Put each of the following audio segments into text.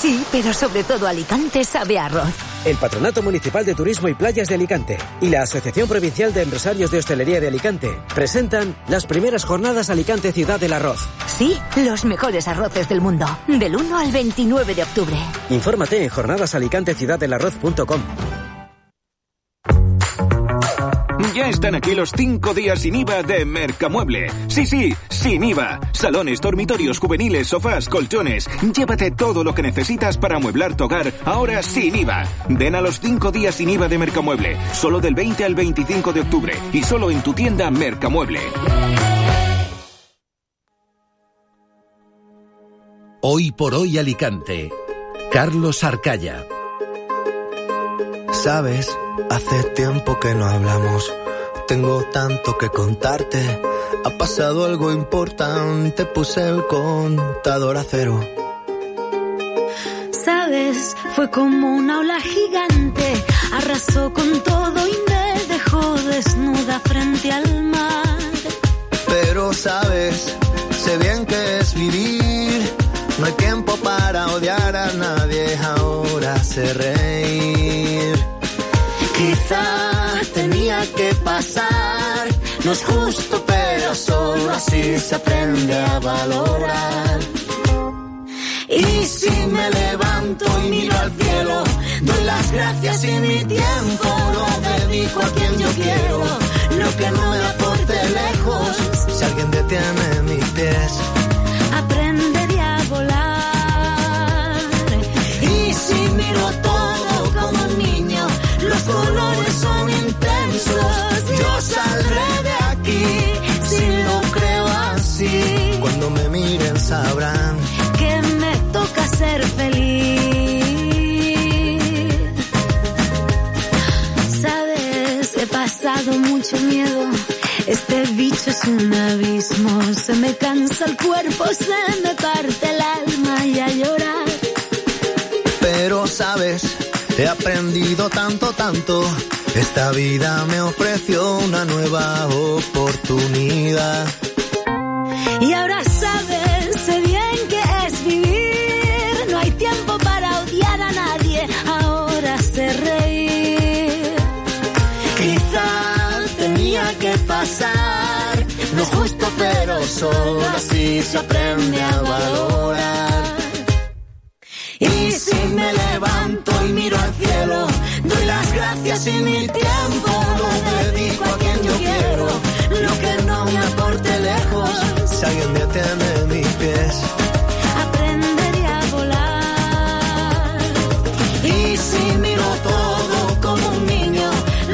Sí, pero sobre todo Alicante sabe a arroz. El Patronato Municipal de Turismo y Playas de Alicante y la Asociación Provincial de Empresarios de Hostelería de Alicante presentan las primeras jornadas Alicante Ciudad del Arroz. Sí, los mejores arroces del mundo, del 1 al 29 de octubre. Infórmate en jornadasalicanteciudadelarroz.com. Ya están aquí los 5 días sin IVA de Mercamueble. Sí, sin IVA. Salones, dormitorios, juveniles, sofás, colchones. Llévate todo lo que necesitas para amueblar tu hogar, ahora sin IVA. Ven a los 5 días sin IVA de Mercamueble. Solo del 20 al 25 de octubre. Y solo en tu tienda Mercamueble. Hoy por hoy Alicante. Carlos Arcaya. Sabes, hace tiempo que no hablamos. Tengo tanto que contarte. Ha pasado algo importante. Puse el contador a cero. Sabes, fue como una ola gigante. Arrasó con todo y me dejó desnuda frente al mar. Pero sabes, sé bien que es vivir. No hay tiempo para odiar a nadie. Ahora sé reír. Quizá tenía que pasar. No es justo, pero solo así se aprende a valorar. Y si me levanto y miro al cielo, doy las gracias y mi tiempo lo dedico a quien yo quiero. Lo que no me aporte lejos, si alguien detiene mis pies, aprenderé a volar. Y si miro todo como un niño, los colores son intensos. Yo saldré de aquí si lo creo así. Cuando me miren sabrán que me toca ser feliz. Sabes, he pasado mucho miedo. Este bicho es un abismo. Se me cansa el cuerpo, se me parte el alma y a llorar. Pero sabes, he aprendido tanto. Esta vida me ofreció una nueva oportunidad. Y ahora sabes, sé bien que es vivir. No hay tiempo para odiar a nadie. Ahora sé reír. Quizá tenía que pasar. No es justo, pero solo así se aprende a valorar. Y si me levanto y miro al cielo, doy las gracias y mi tiempo lo dedico a quien yo quiero. Lo que no me aporte lejos, si alguien detiene mis pies, aprenderé a volar. Y si miro todo como un niño,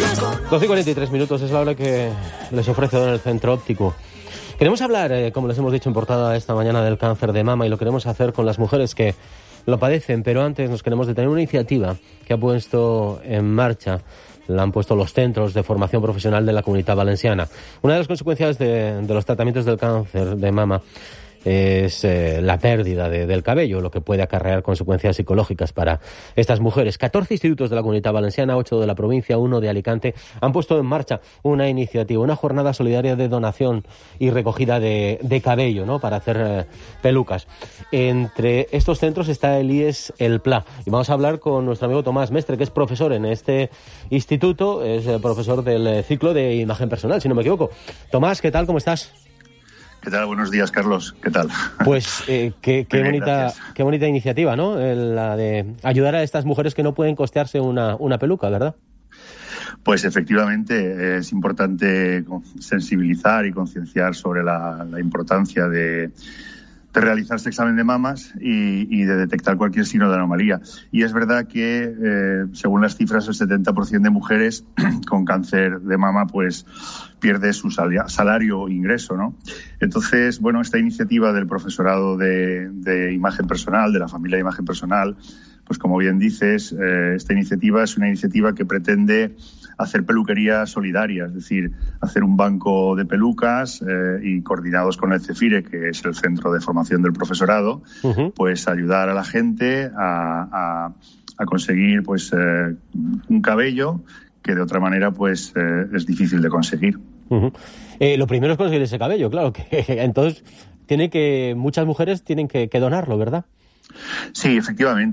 12:43 es la hora que les ofrece Don el Centro Óptico. Queremos hablar, como les hemos dicho en portada esta mañana, del cáncer de mama, y lo queremos hacer con las mujeres que lo padecen, pero antes nos queremos detener una iniciativa que ha puesto en marcha, la han puesto los centros de formación profesional de la Comunitat Valenciana. Una de las consecuencias de los tratamientos del cáncer de mama es la pérdida del cabello, lo que puede acarrear consecuencias psicológicas para estas mujeres. 14 institutos de la Comunitat Valenciana, 8 de la provincia, 1 de Alicante, han puesto en marcha una iniciativa, una jornada solidaria de donación y recogida de cabello, ¿no?, para hacer pelucas. Entre estos centros está el IES El Pla, y vamos a hablar con nuestro amigo Tomás Mestre, que es profesor en este instituto, es profesor del ciclo de imagen personal, si no me equivoco. Tomás, ¿qué tal? ¿Cómo estás? ¿Qué tal? Buenos días, Carlos. ¿Qué tal? Pues qué bonita iniciativa, ¿no? La de ayudar a estas mujeres que no pueden costearse una peluca, ¿verdad? Pues efectivamente es importante sensibilizar y concienciar sobre la importancia de realizarse examen de mamas y de detectar cualquier signo de anomalía. Y es verdad que, según las cifras, el 70% de mujeres con cáncer de mama pues pierde su salario o ingreso, ¿no? Entonces, bueno, esta iniciativa del profesorado de imagen personal, de la familia de imagen personal, pues como bien dices, esta iniciativa es una iniciativa que pretende hacer peluquería solidaria, es decir, hacer un banco de pelucas y coordinados con el CEFIRE, que es el centro de formación del profesorado, pues ayudar a la gente a conseguir pues un cabello que de otra manera pues es difícil de conseguir. Lo primero es conseguir ese cabello, claro, que entonces muchas mujeres tienen que donarlo, ¿verdad? Sí, efectivamente.